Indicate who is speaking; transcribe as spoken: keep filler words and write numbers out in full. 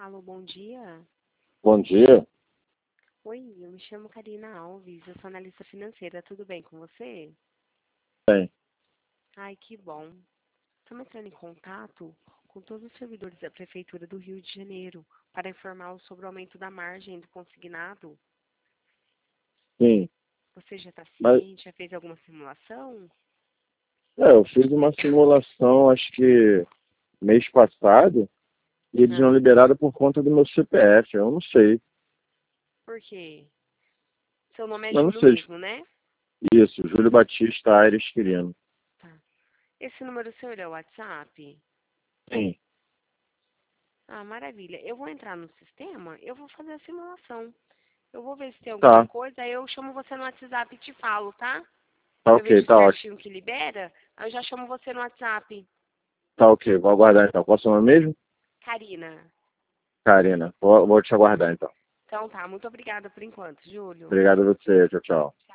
Speaker 1: Alô, bom dia.
Speaker 2: Bom dia.
Speaker 1: Oi, eu me chamo Karina Alves, eu sou analista financeira. Tudo bem com você?
Speaker 2: Bem,
Speaker 1: Ai, que bom. Estamos entrando em contato com todos os servidores da Prefeitura do Rio de Janeiro para informá-los sobre o aumento da margem do consignado.
Speaker 2: sim.
Speaker 1: Você já está
Speaker 2: Mas
Speaker 1: ciente? Já fez alguma simulação?
Speaker 2: é, eu fiz uma simulação, acho que mês passado, e eles não
Speaker 1: Ah,
Speaker 2: liberaram por conta do meu C P F. Eu não sei.
Speaker 1: por quê? Seu nome é
Speaker 2: Eu não
Speaker 1: Júlio
Speaker 2: sei.
Speaker 1: mesmo, né?
Speaker 2: Isso, Júlio Batista Aires Quirino.
Speaker 1: Tá. Esse número seu é o WhatsApp?
Speaker 2: Sim.
Speaker 1: Ah, maravilha. Eu vou entrar no sistema, eu vou fazer a simulação. Eu vou ver se tem alguma
Speaker 2: Tá,
Speaker 1: coisa, aí eu chamo você no WhatsApp e te falo, tá?
Speaker 2: tá
Speaker 1: Se eu
Speaker 2: ok,
Speaker 1: vejo
Speaker 2: tá ótimo.
Speaker 1: certinho que libera, aí eu já chamo você no WhatsApp.
Speaker 2: Tá ok, vou aguardar então. Qual é o seu nome mesmo?
Speaker 1: Karina.
Speaker 2: Karina. Vou, vou te aguardar então.
Speaker 1: Então tá, muito obrigada por enquanto, Júlio.
Speaker 2: Obrigado a você. Tchau, tchau.